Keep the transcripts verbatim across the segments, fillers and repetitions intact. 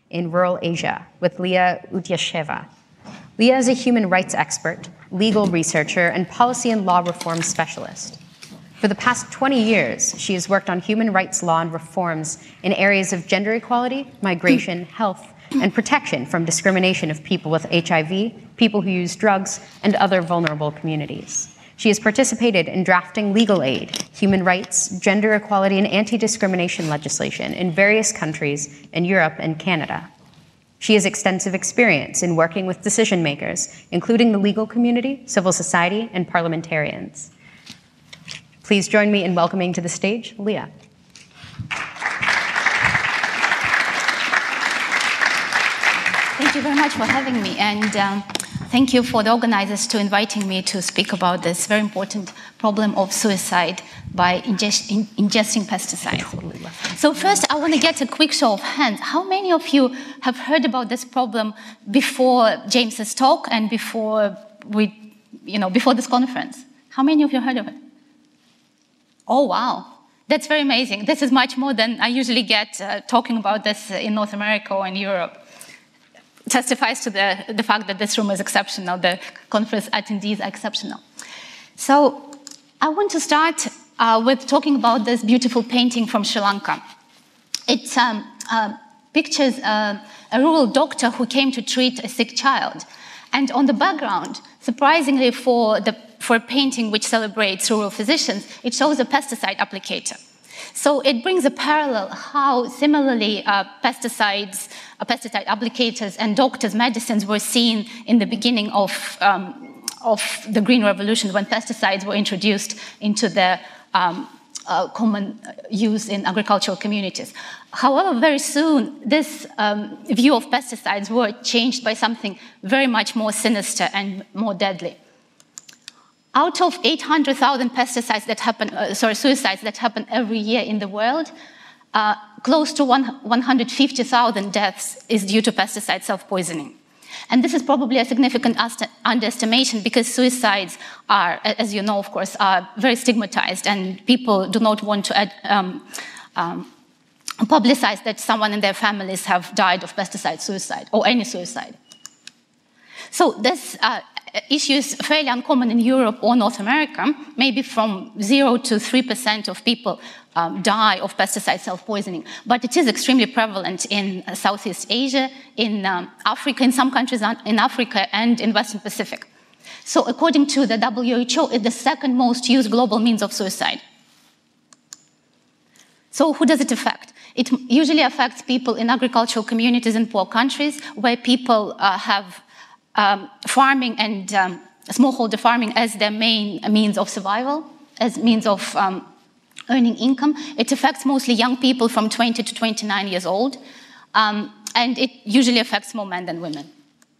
in rural Asia with Leah Utyasheva. Leah is a human rights expert, legal researcher, and policy and law reform specialist. For the past twenty years, she has worked on human rights law and reforms in areas of gender equality, migration, health, and protection from discrimination of people with H I V, people who use drugs, and other vulnerable communities. She has participated in drafting legal aid, human rights, gender equality, and anti-discrimination legislation in various countries in Europe and Canada. She has extensive experience in working with decision makers, including the legal community, civil society, and parliamentarians. Please join me in welcoming to the stage Leah. Thank you very much for having me, and um, thank you for the organizers to inviting me to speak about this very important problem of suicide by ingest in ingesting pesticides. Totally so first, I want to get a quick show of hands. How many of you have heard about this problem before James's talk and before we, you know, before this conference? How many of you heard of it? Oh, wow. That's very amazing. This is much more than I usually get uh, talking about this in North America or in Europe. It testifies to the, the fact that this room is exceptional, the conference attendees are exceptional. So I want to start uh, with talking about this beautiful painting from Sri Lanka. It um, uh, pictures uh, a rural doctor who came to treat a sick child. And on the background, surprisingly for, the, for a painting which celebrates rural physicians, it shows a pesticide applicator. So it brings a parallel how similarly uh, pesticides, uh, pesticide applicators and doctors' medicines were seen in the beginning of, um, of the Green Revolution when pesticides were introduced into the um, uh, common use in agricultural communities. However, very soon, this um, view of pesticides were changed by something very much more sinister and more deadly. Out of eight hundred thousand pesticides that happen, uh, sorry, suicides that happen every year in the world, uh, close to one hundred fifty thousand deaths is due to pesticide self-poisoning. And this is probably a significant underestimation because suicides are, as you know, of course, are very stigmatized, and people do not want to add, um, um, publicize that someone in their families have died of pesticide suicide or any suicide. So this uh, issue is fairly uncommon in Europe or North America. Maybe from zero to three percent of people um, die of pesticide self-poisoning. But it is extremely prevalent in uh, Southeast Asia, in um, Africa, in some countries in Africa, and in Western Pacific. So according to the W H O, it's the second most used global means of suicide. So who does it affect? It usually affects people in agricultural communities in poor countries where people uh, have Um, farming and um, smallholder farming as their main means of survival, as means of um, earning income. It affects mostly young people from twenty to twenty-nine years old, um, and it usually affects more men than women.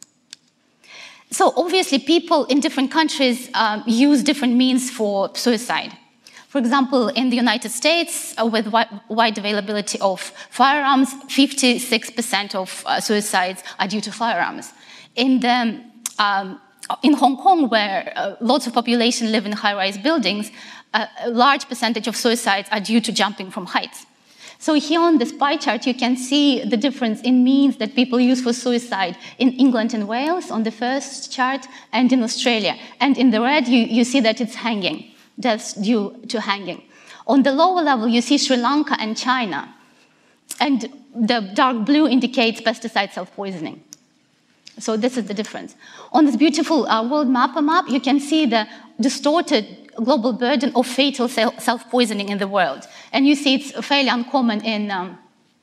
So obviously people in different countries um, use different means for suicide. For example, in the United States, uh, with wi wide availability of firearms, fifty-six percent of uh, suicides are due to firearms. In, the, um, in Hong Kong, where uh, lots of population live in high-rise buildings, uh, a large percentage of suicides are due to jumping from heights. So here on this pie chart, you can see the difference in means that people use for suicide in England and Wales on the first chart, and in Australia. And in the red, you, you see that it's hanging, deaths due to hanging. On the lower level, you see Sri Lanka and China. And the dark blue indicates pesticide self-poisoning. So this is the difference. On this beautiful uh, world mapper map, you can see the distorted global burden of fatal self-poisoning in the world. And you see it's fairly uncommon in, um,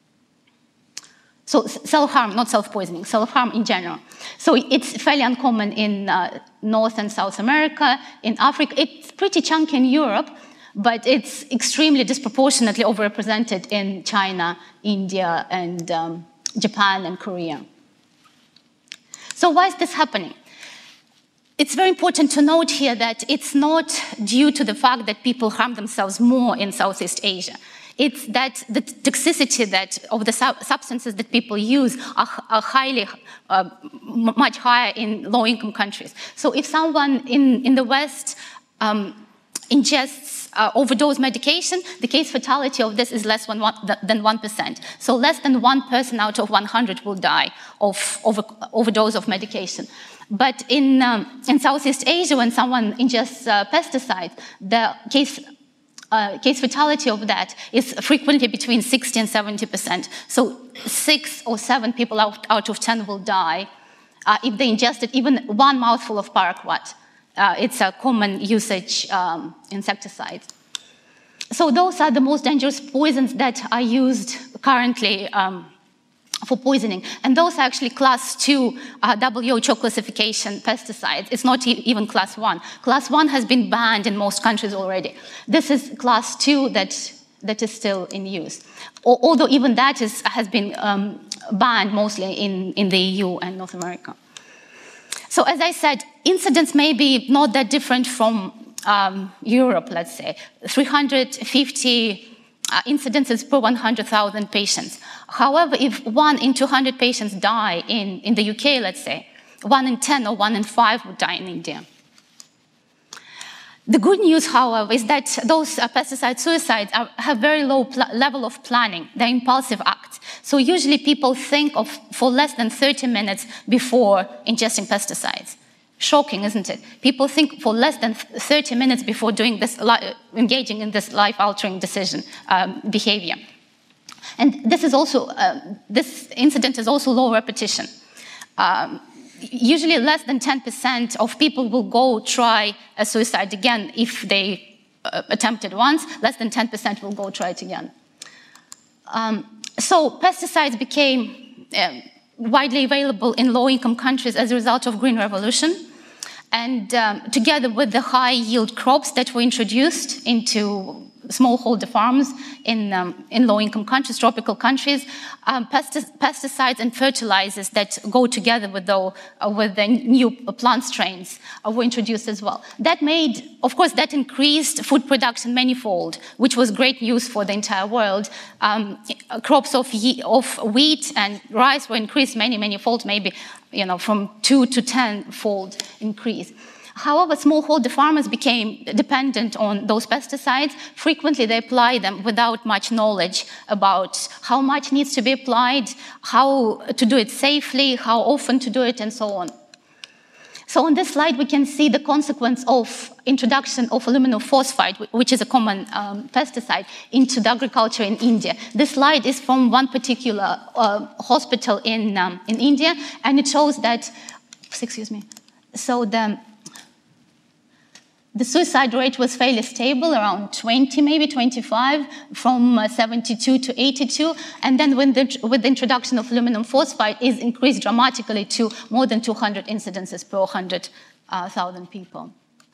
so self-harm, not self-poisoning, self-harm in general. So it's fairly uncommon in uh, North and South America, in Africa. It's pretty chunky in Europe, but it's extremely disproportionately overrepresented in China, India, and um, Japan and Korea. So why is this happening? It's very important to note here that it's not due to the fact that people harm themselves more in Southeast Asia. It's that the toxicity that of the sub substances that people use are, are highly, uh, much higher in low-income countries. So if someone in, in the West um, ingests uh, overdose medication, the case fatality of this is less than one percent. So less than one person out of one hundred will die of over, overdose of medication. But in, um, in Southeast Asia, when someone ingests uh, pesticides, the case, uh, case fatality of that is frequently between sixty and seventy percent. So six or seven people out, out of ten will die uh, if they ingested even one mouthful of paraquat. Uh, it's a common usage um, insecticide. So those are the most dangerous poisons that are used currently um, for poisoning. And those are actually class two uh, W H O classification pesticides. It's not e even class one. Class one has been banned in most countries already. This is class two that, that is still in use. O although even that is, has been um, banned mostly in, in the E U and North America. So as I said, incidence may be not that different from um, Europe, let's say. three hundred fifty uh, incidences per one hundred thousand patients. However, if one in two hundred patients die in, in the U K, let's say, one in ten or one in five would die in India. The good news, however, is that those uh, pesticide suicides are, have very low level of planning. They're impulsive acts. So usually people think of for less than thirty minutes before ingesting pesticides. Shocking, isn't it? People think for less than thirty minutes before doing this, engaging in this life-altering decision um, behavior. And this is also, uh, this incident is also low repetition. Um, Usually less than ten percent of people will go try a suicide again if they uh, attempted once. Less than ten percent will go try it again. Um, so pesticides became uh, widely available in low-income countries as a result of Green Revolution. And um, together with the high-yield crops that were introduced into smallholder farms in, um, in low-income countries, tropical countries, um, pestic pesticides and fertilizers that go together with the, uh, with the new plant strains uh, were introduced as well. That made, of course, that increased food production manifold, which was great news for the entire world. Um, crops of, of wheat and rice were increased many, many fold, maybe you know, from two to ten-fold increase. However, smallholder farmers became dependent on those pesticides. Frequently, they apply them without much knowledge about how much needs to be applied, how to do it safely, how often to do it, and so on. So on this slide, we can see the consequence of introduction of aluminum phosphide, which is a common um, pesticide, into the agriculture in India. This slide is from one particular uh, hospital in, um, in India, and it shows that, excuse me, so the The suicide rate was fairly stable, around twenty, maybe twenty-five, from uh, seventy-two to eighty-two. And then when the, with the introduction of aluminum phosphide, is increased dramatically to more than two hundred incidences per one hundred thousand people.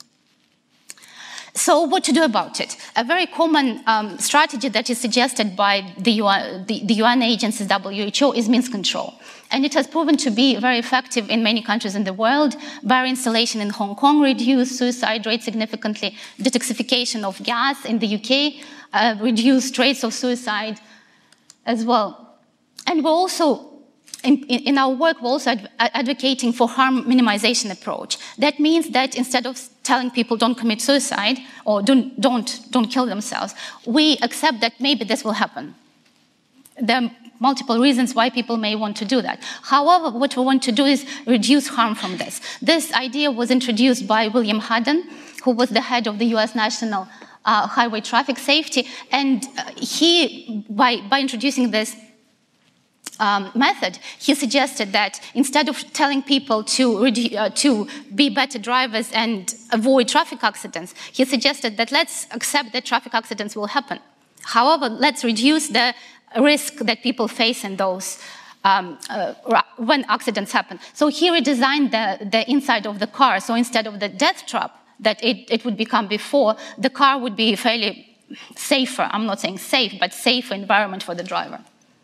So what to do about it? A very common um, strategy that is suggested by the U N, the, the U N agencies, W H O, is means control. And it has proven to be very effective in many countries in the world. Barrier installation in Hong Kong reduced suicide rate significantly. Detoxification of gas in the U K uh, reduced rates of suicide as well. And we're also, in, in our work, we're also adv advocating for harm minimization approach. That means that instead of telling people don't commit suicide or don't, don't, don't kill themselves, we accept that maybe this will happen. There are multiple reasons why people may want to do that. However, what we want to do is reduce harm from this. This idea was introduced by William Haddon, who was the head of the U S National uh, Highway Traffic Safety, and uh, he, by, by introducing this Um, method, he suggested that instead of telling people to, uh, to be better drivers and avoid traffic accidents, he suggested that let's accept that traffic accidents will happen. However, let's reduce the risk that people face in those um, uh, when accidents happen. So he redesigned the, the inside of the car. So instead of the death trap that it, it would become before, the car would be fairly safer. I'm not saying safe, but safer environment for the driver.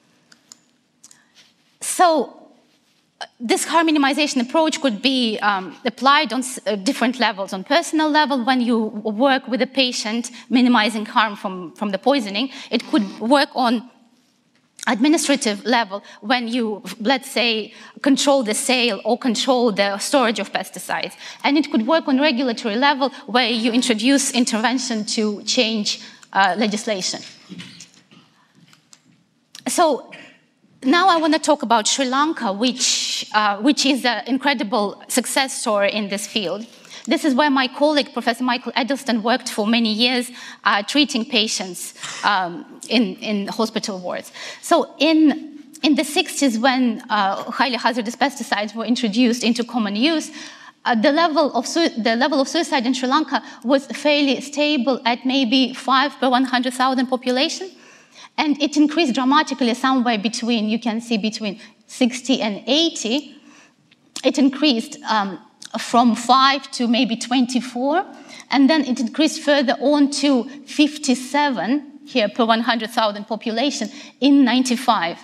So this harm minimization approach could be um, applied on uh, different levels. On personal level, when you work with a patient minimizing harm from, from the poisoning, it could work on administrative level, when you, let's say, control the sale or control the storage of pesticides. And it could work on regulatory level, where you introduce intervention to change uh, legislation. So now I want to talk about Sri Lanka, which, uh, which is an incredible success story in this field. This is where my colleague, Professor Michael Edelston, worked for many years, uh, treating patients um, in, in hospital wards. So in, in the sixties, when uh, highly hazardous pesticides were introduced into common use, uh, the, level of the level of suicide in Sri Lanka was fairly stable at maybe five per one hundred thousand population. And it increased dramatically somewhere between, you can see between sixty and eighty. It increased um, from five to maybe twenty-four, and then it increased further on to fifty-seven here per one hundred thousand population in ninety-five.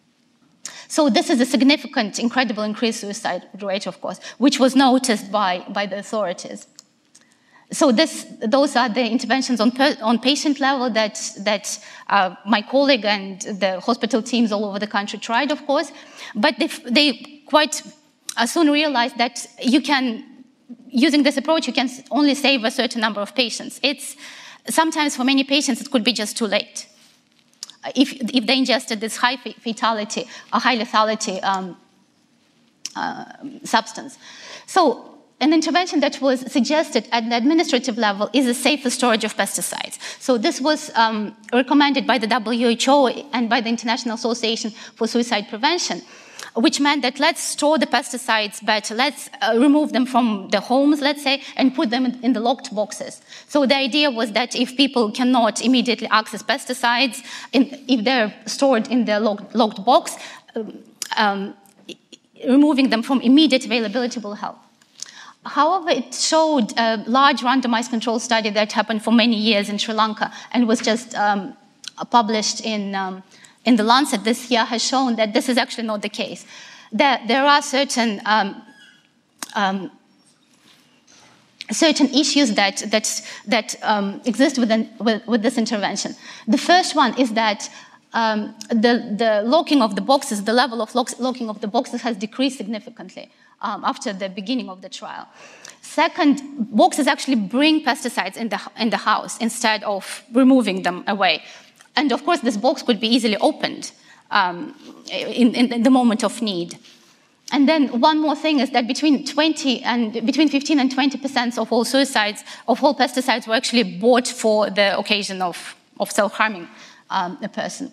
So this is a significant, incredible increased suicide rate, of course, which was noticed by, by the authorities. So this, those are the interventions on, per, on patient level that, that uh, my colleague and the hospital teams all over the country tried, of course, but they, they quite I soon realized that you can, using this approach, you can only save a certain number of patients. It's sometimes for many patients it could be just too late. If, if they ingested this high fatality, a high lethality um, uh, substance. So an intervention that was suggested at the administrative level is a safer storage of pesticides. So this was um, recommended by the W H O and by the International Association for Suicide Prevention, which meant that let's store the pesticides better, let's uh, remove them from the homes, let's say, and put them in the locked boxes. So the idea was that if people cannot immediately access pesticides, in, if they're stored in the locked, locked box, um, um, removing them from immediate availability will help. However, it showed a large randomized control study that happened for many years in Sri Lanka and was just um, published in um, in the Lancet this year, has shown that this is actually not the case. That there are certain um, um, certain issues that that that um, exist within, with, with this intervention. The first one is that um, the the locking of the boxes, the level of lock, locking of the boxes has decreased significantly um, after the beginning of the trial. Second, boxes actually bring pesticides in the in the house instead of removing them away. And of course, this box could be easily opened um, in, in the moment of need. And then one more thing is that between twenty and between fifteen and twenty percent of all suicides, of all pesticides, were actually bought for the occasion of, of self-harming um, a person.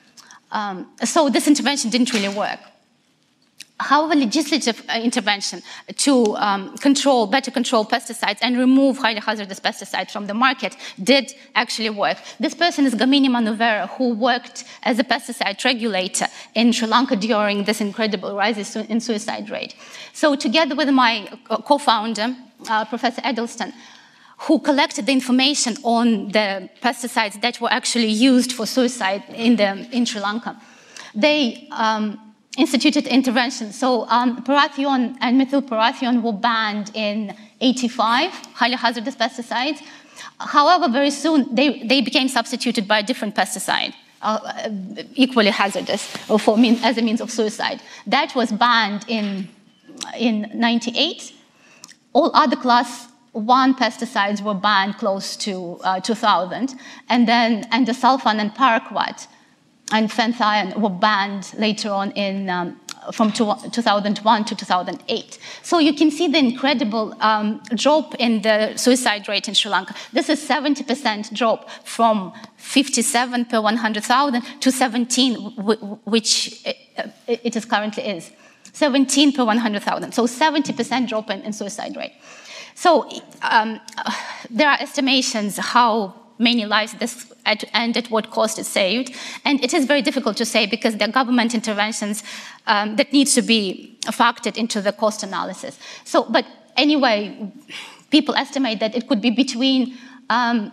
Um, so this intervention didn't really work. However, legislative intervention to um, control, better control pesticides and remove highly hazardous pesticides from the market did actually work. This person is Gamini Manuvera, who worked as a pesticide regulator in Sri Lanka during this incredible rise in suicide rate. So together with my co-founder, uh, Professor Edelston, who collected the information on the pesticides that were actually used for suicide in, the, in Sri Lanka, they um, instituted intervention. So um, parathion and methylparathion were banned in eighty-five, highly hazardous pesticides. However, very soon they, they became substituted by a different pesticide, uh, equally hazardous or for mean, as a means of suicide. That was banned in, in ninety-eight. All other class one pesticides were banned close to uh, two thousand. And then endosulfan and paraquat and fenthion were banned later on in, um, from two thousand one to two thousand eight. So you can see the incredible um, drop in the suicide rate in Sri Lanka. This is seventy percent drop from fifty-seven per one hundred thousand to seventeen, which it is currently is. seventeen per one hundred thousand. So seventy percent drop in, in suicide rate. So um, there are estimations how many lives this at, and at what cost is saved. And it is very difficult to say because there are government interventions um, that needs to be factored into the cost analysis. So, but anyway, people estimate that it could be between um,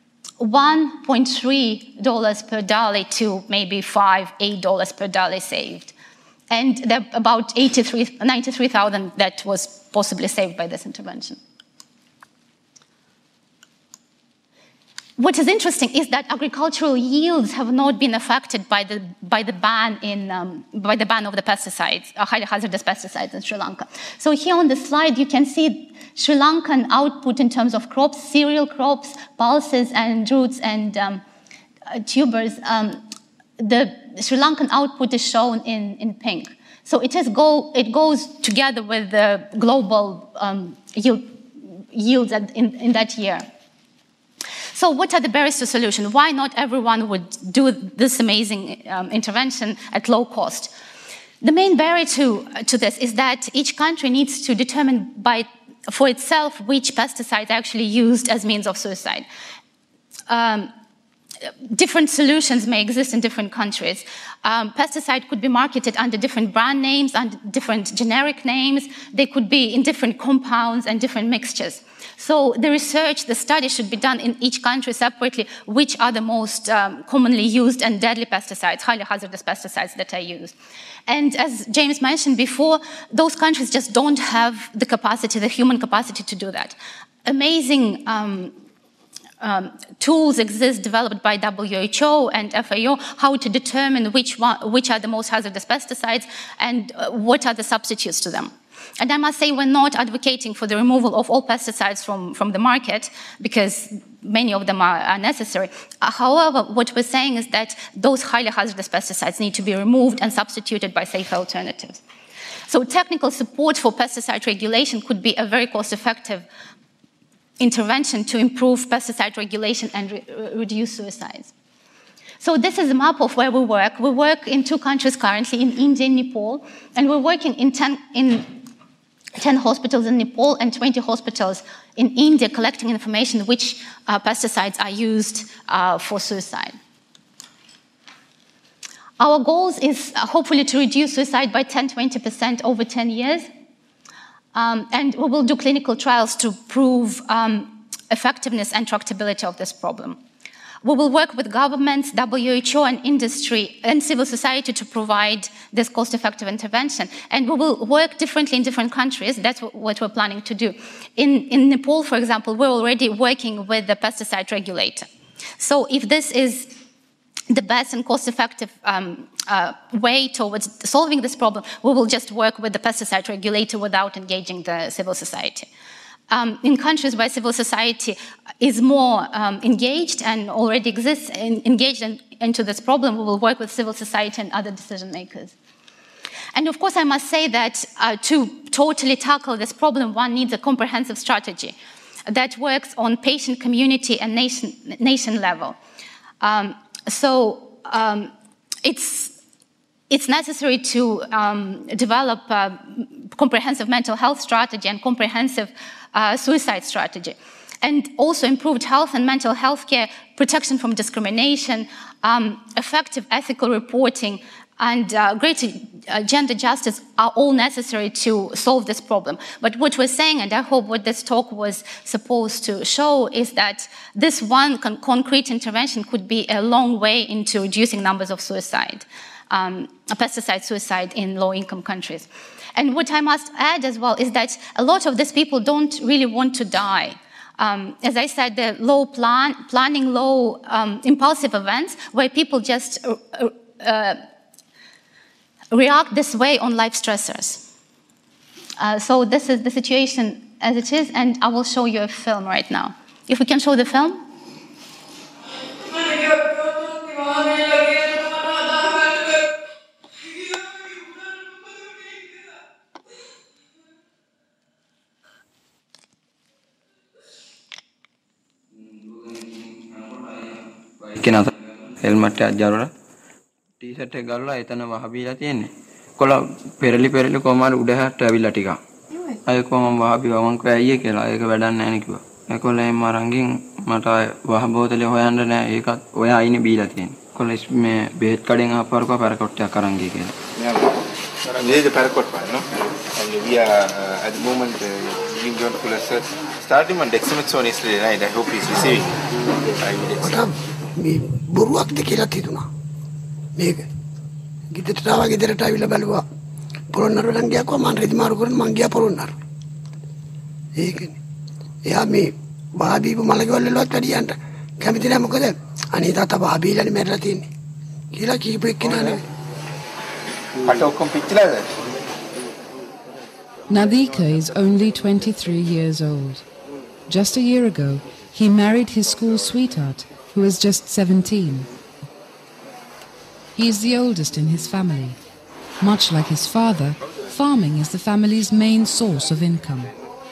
one point three dollars per Dali to maybe five, eight dollars per Dali saved. And there are about eighty-three, ninety-three thousand that was possibly saved by this intervention. what is interesting is that agricultural yields have not been affected by the, by the, ban, in, um, by the ban of the pesticides, uh, highly hazardous pesticides in Sri Lanka. So here on the slide, you can see Sri Lankan output in terms of crops, cereal crops, pulses, and roots and um, uh, tubers. Um, the Sri Lankan output is shown in, in pink. So it, is go, it goes together with the global um, yield, yields at, in, in that year. So what are the barriers to solution? Why not everyone would do this amazing um, intervention at low cost? The main barrier to, to this is that each country needs to determine by, for itself which pesticides are actually used as means of suicide. Um, different solutions may exist in different countries. Um, pesticide could be marketed under different brand names, under different generic names. They could be in different compounds and different mixtures. So the research, the study should be done in each country separately, which are the most um, commonly used and deadly pesticides, highly hazardous pesticides that are used. And as James mentioned before, those countries just don't have the capacity, the human capacity to do that. Amazing um, um, tools exist developed by W H O and F A O, how to determine which, one, which are the most hazardous pesticides and uh, what are the substitutes to them. And I must say, we're not advocating for the removal of all pesticides from, from the market, because many of them are, are necessary. Uh, however, what we're saying is that those highly hazardous pesticides need to be removed and substituted by safer alternatives. So technical support for pesticide regulation could be a very cost-effective intervention to improve pesticide regulation and re reduce suicides. So this is a map of where we work. We work in two countries currently, in India and Nepal, and we're working in ten, in ten hospitals in Nepal and twenty hospitals in India, collecting information which uh, pesticides are used uh, for suicide. Our goals is uh, hopefully to reduce suicide by ten to twenty percent over ten years. Um, and we will do clinical trials to prove um, effectiveness and tractability of this problem. We will work with governments, W H O, and industry and civil society to provide this cost-effective intervention. And we will work differently in different countries. That's what we're planning to do. In, in Nepal, for example, we're already working with the pesticide regulator. So if this is the best and cost-effective um, uh, way towards solving this problem, we will just work with the pesticide regulator without engaging the civil society. Um, in countries where civil society is more um, engaged and already exists in, engaged in, into this problem, we will work with civil society and other decision makers. And of course, I must say that uh, to totally tackle this problem, one needs a comprehensive strategy that works on patient, community, and nation, nation level. Um, so um, it's, it's necessary to um, develop a comprehensive mental health strategy and comprehensive Uh, suicide strategy, and also improved health and mental health care, protection from discrimination, um, effective ethical reporting, and uh, greater uh, gender justice are all necessary to solve this problem. But what we're saying, and I hope what this talk was supposed to show, is that this one con concrete intervention could be a long way into reducing numbers of suicide, um, pesticide suicide in low-income countries. And what I must add as well is that a lot of these people don't really want to die. Um, as I said, the low plan, planning, low um, impulsive events where people just uh, uh, react this way on life stressors. Uh, so this is the situation as it is, and I will show you a film right now. If we can show the film. කෙනා helmet එකක් ජරවලා T-shirt එක ගලවලා එතන වහබීලා තියෙන්නේ. කොළ පෙරලි පෙරලි කොහමද උඩ හැට ඇවිල්ලා ටිකක්. අය කොහොම වහබී වමන් කිව්වා අයියේ කියලා. ඒක වැඩක් නැහැ නේ කිව්වා. ඒකොල්ල එම් අරන්ගින් මට වහ බෝතලේ හොයන්න නැහැ. ඒකත් ඔය අයිනේ බීලා තියෙන්නේ. කොළ මේ බෙහෙත් කඩෙන් ආපුවාර කෝ පැරකොට් එකක් අරන් ගියේ කියලා. Yeah. This is the paraquat one, no? And we are uh, at the moment uh, giving John Fuller search. Starting on dexamethasone yesterday night. I hope he's receiving. I will මේ බොරුවක්ද කියලා හිතුණා. මේක ගෙදරට ආවා ගෙදරට ආවිලා බලුවා. පොළොන්නරුවෙන් ගියා කොහම මම රෙදි මාරු කරන මං ගියා පොළොන්නරු. ඒකනේ. එයා මේ බාදීප මලකවල වලවත් වැඩියන්ට කැමති නැහැ මොකද අනේ තාත්තා වහබීලානේ මැරලා තියෙන්නේ කියලා කීප එක්කෙනා නෙවෙයි. කට ඔක්කොම පිච්චිලාද? Nadhika is only twenty-three years old. Just a year ago, he married his school sweetheart, who is just seventeen. He is the oldest in his family. Much like his father, farming is the family's main source of income.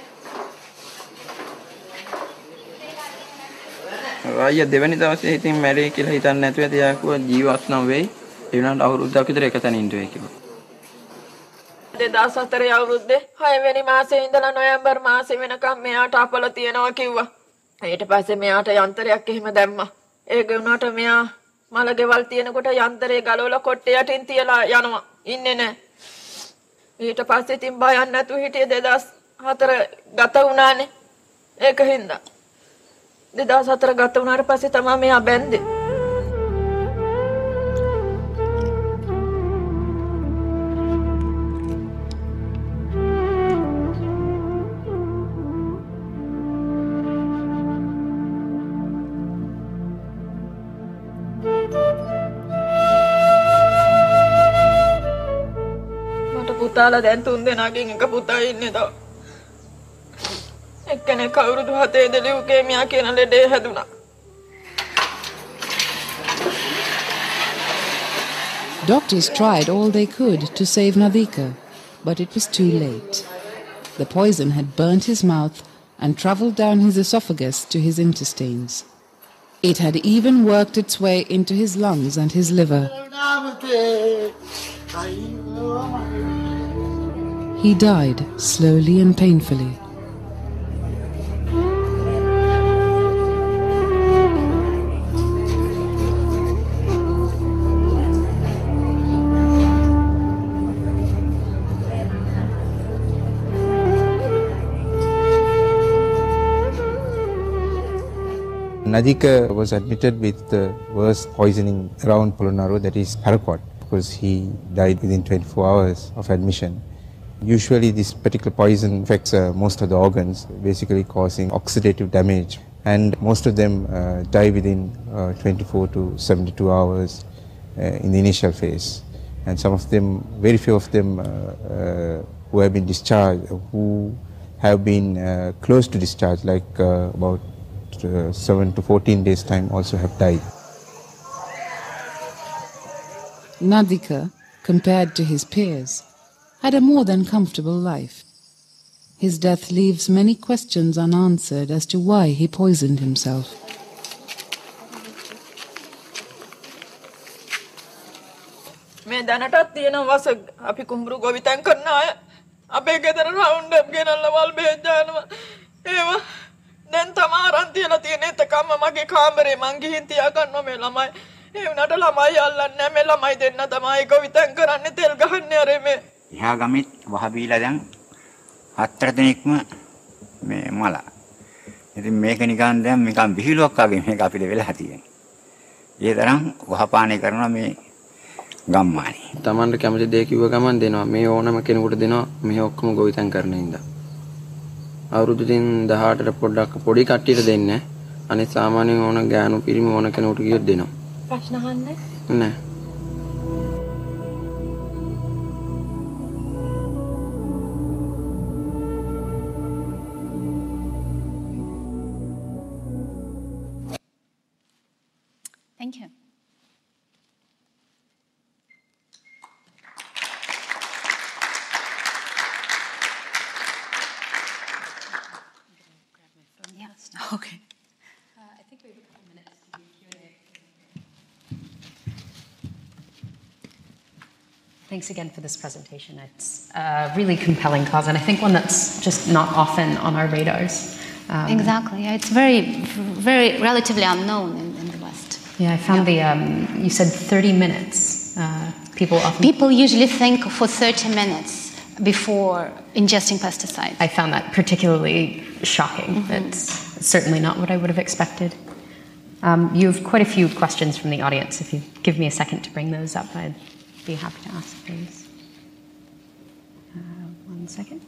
අයියා දෙවැනි දවසේ ඉතින් මැරෙයි කියලා හිතන්නේ නැතුව එයා කිව්වා ජීවත් නම් වෙයි. ඒ වුණාට අවුරුද්දක් විතර එක තැන ඉඳුවේ කිව්වා. දෙදාස් හතරේ අවුරුද්දේ හය වෙනි මාසේ ඉඳලා නොවැම්බර් මාසේ වෙනකම් මෙයාට අපල තියනවා කිව්වා. ඊට පස්සේ මෙයාට යන්ත්‍රයක් එහෙම දැම්මා. ඒක වුණාට මෙයා මල ගෙවල් තියෙනකොට යන්ත්‍රේ ගලවලා කොට්ටේ යටින් තියලා යනවා. ඉන්නේ නැහැ. ඊට පස්සේ ඉතින් බයන් නැතුව හිටියේ දෙදාස් හතර ගත වුණානේ. ඒක හින්දා දෙදාස් හතර ගත වුණාට පස්සේ තමයි මෙයා බැන්දේ. මට පුතාලා දැන් තුන් දෙනාගෙන් එක පුතා ඉන්නේ තව. එක්කෙනෙක් අවුරුදු හතේදී ලියුකේමියා කියන ලෙඩේ හැදුනා. Doctors tried all they could to save Nadhika, but it was too late. The poison had burnt his mouth and travelled down his esophagus to his intestines. It had even worked its way into his lungs and his liver. He died slowly and painfully. Nadhika was admitted with the worst poisoning around Polonnaruwa, that is paraquat, because he died within twenty-four hours of admission. Usually this particular poison affects uh, most of the organs, basically causing oxidative damage, and most of them uh, die within uh, twenty-four to seventy-two hours uh, in the initial phase. And some of them, very few of them uh, uh, who have been discharged, who have been uh, close to discharge, like uh, about uh, seven to fourteen days time, also have died. Nadhika, compared to his peers, had a more than comfortable life. His death leaves many questions unanswered as to why he poisoned himself. මේ දැනටත් තියෙන වස අපි කුඹුරු ගොවිතැන් කරන අය අපේ ගෙදර round up ගෙනල්ලා වල් බෙහෙත් දානවා. ඒවා දැන් තමයි අරන් තියලා තියෙන එතකම්ම මගේ කාමරේ මං ගිහින් තියා ගන්නවා මේ ළමයි. ඒ වුණාට ළමයි අල්ලන්නේ නැහැ. මේ ළමයි දෙන්න තමයි ගොවිතැන් කරන්නේ තෙල් ගහන්නේ අර මේ. එහා ගමෙත් වහබීලා දැන් හතර දිනක්ම මේ මල. ඉතින් මේක නිකන් දැන් නිකන් විහිළුවක් වගේ මේක අපිට වෙලා තියෙන්නේ. ඒ තරම් වහපානේ කරනවා මේ ගම්මානේ. Tamanට කැමති දේ කිව්ව ගමන් දෙනවා. මේ ඕනම කෙනෙකුට දෙනවා. මේ ඔක්කොම ගොවිතැන් කරන ඉඳා. අවුරුදු දින දහඅටට පොඩ්ඩක් පොඩි කට්ටියට දෙන්නේ. අනිත් සාමාන්‍යයෙන් ඕන ගෑනු පිරිමි ඕන කෙනෙකුට කිව්වොත් දෙනවා. ප්‍රශ්න අහන්නේ නෑ. Thank you. Yes. Okay. I think we have a couple minutes to do Q and A. Thanks again for this presentation. It's a really compelling cause, and I think one that's just not often on our radars. Um, Exactly. Yeah, it's very, very relatively unknown in, in the West. Yeah, I found the, um, you said thirty minutes. Uh, people often... People usually think for thirty minutes before ingesting pesticides. I found that particularly shocking. Mm-hmm. It's certainly not what I would have expected. Um, you have quite a few questions from the audience. If you give me a second to bring those up, I'd be happy to ask those. Uh, one second.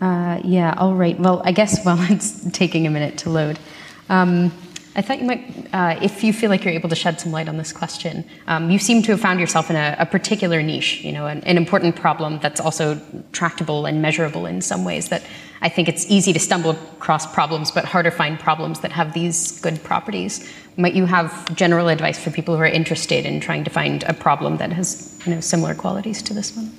Uh, yeah, all right. Well, I guess while it's taking a minute to load, um, I thought you might, uh, if you feel like you're able to shed some light on this question, um, you seem to have found yourself in a, a particular niche, you know, an, an important problem that's also tractable and measurable in some ways. That I think it's easy to stumble across problems, but harder to find problems that have these good properties. Might you have general advice for people who are interested in trying to find a problem that has, you know, similar qualities to this one?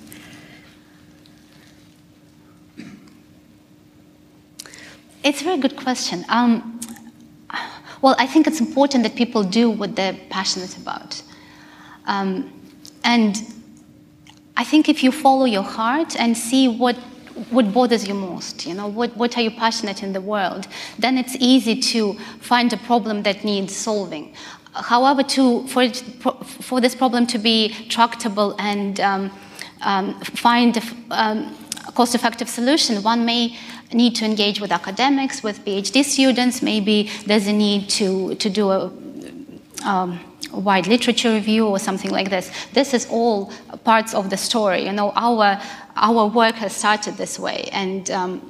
It's a very good question. Um, well, I think it's important that people do what they're passionate about. Um, and I think if you follow your heart and see what what bothers you most, you know, what, what are you passionate in the world, then it's easy to find a problem that needs solving. However, to, for, it, for this problem to be tractable and um, um, find a um, cost-effective solution, one may need to engage with academics, with PhD students. Maybe there's a need to, to do a, um, a wide literature review or something like this. This is all parts of the story. You know, our, our work has started this way, and um,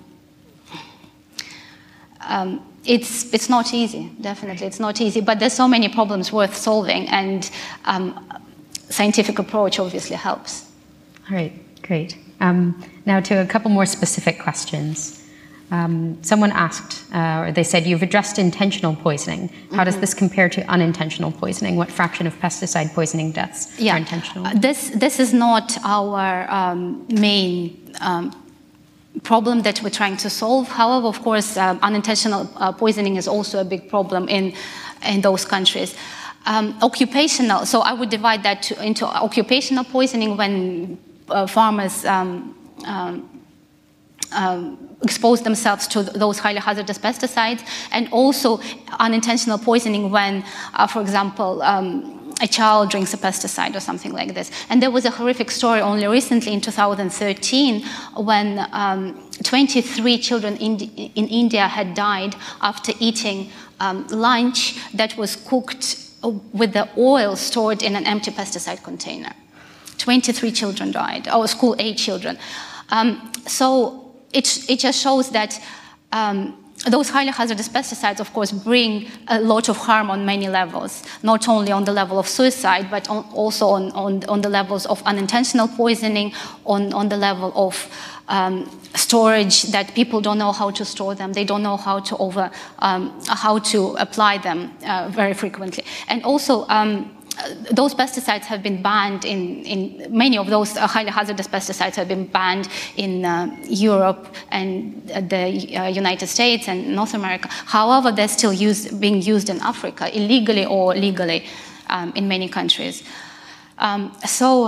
um, it's, it's not easy, definitely. It's not easy, but there's so many problems worth solving, and um, scientific approach obviously helps. All right, great. Um, now to a couple more specific questions. Um, someone asked, uh, or they said, you've addressed intentional poisoning. How mm-hmm. does this compare to unintentional poisoning? What fraction of pesticide poisoning deaths yeah. are intentional? Uh, this, this is not our um, main um, problem that we're trying to solve. However, of course, uh, unintentional uh, poisoning is also a big problem in, in those countries. Um, occupational, so I would divide that to, into occupational poisoning when uh, farmers um, um, um, expose themselves to those highly hazardous pesticides, and also unintentional poisoning when, uh, for example, um, a child drinks a pesticide or something like this. And there was a horrific story only recently in two thousand thirteen when um, twenty-three children in, in India had died after eating um, lunch that was cooked with the oil stored in an empty pesticide container. twenty-three children died, or school-age children. Um, so it, it just shows that um, those highly hazardous pesticides, of course, bring a lot of harm on many levels, not only on the level of suicide, but on, also on, on, on the levels of unintentional poisoning, on, on the level of um, storage, that people don't know how to store them, they don't know how to over, um, how to apply them uh, very frequently. And also, um, those pesticides have been banned in, in many of those uh, highly hazardous pesticides have been banned in uh, Europe and uh, the uh, United States and North America. However, they're still used, being used in Africa, illegally or legally, um, in many countries. Um, so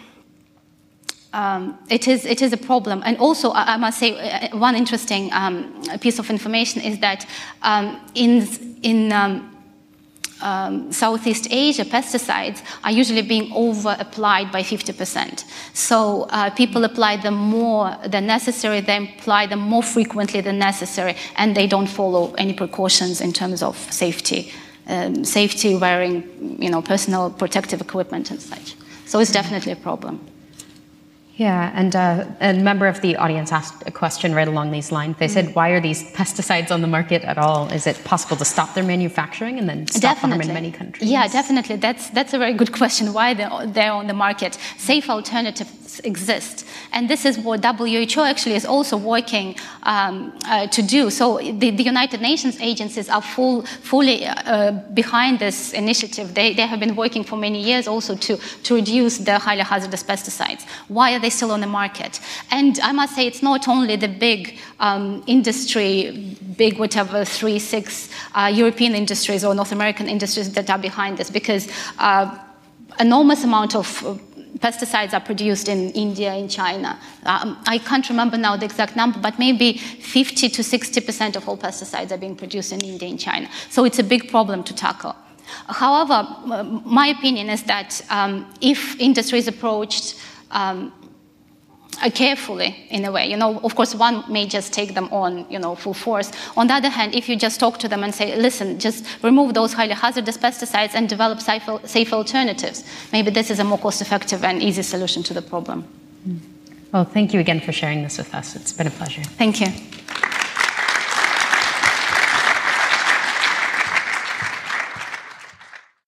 um, it is it is a problem. And also, I, I must say, uh, one interesting um, piece of information is that um, in in um, Um, Southeast Asia, pesticides are usually being over-applied by fifty percent. So uh, people apply them more than necessary, they apply them more frequently than necessary, and they don't follow any precautions in terms of safety, um, safety wearing, you know, personal protective equipment and such. So it's definitely a problem. Yeah, and uh, a member of the audience asked a question right along these lines. They said, why are these pesticides on the market at all? Is it possible to stop their manufacturing and then stop definitely. them in many countries? Yeah, definitely. That's, that's a very good question, why they're, they're on the market. Safe alternatives exist. And this is what W H O actually is also working um, uh, to do. So the, the United Nations agencies are full, fully uh, behind this initiative. They, they have been working for many years also to, to reduce the highly hazardous pesticides. Why are they still on the market? And I must say, it's not only the big um, industry, big whatever, three, six uh, European industries or North American industries that are behind this, because uh, enormous amount of uh, pesticides are produced in India, in China. Um, I can't remember now the exact number, but maybe fifty to sixty percent of all pesticides are being produced in India and China. So it's a big problem to tackle. However, my opinion is that um, if industry is approached um, carefully, in a way, you know, of course, one may just take them on, you know, full force. On the other hand, if you just talk to them and say, listen, just remove those highly hazardous pesticides and develop safe, safe alternatives, maybe this is a more cost-effective and easy solution to the problem. Well, thank you again for sharing this with us. It's been a pleasure. Thank you.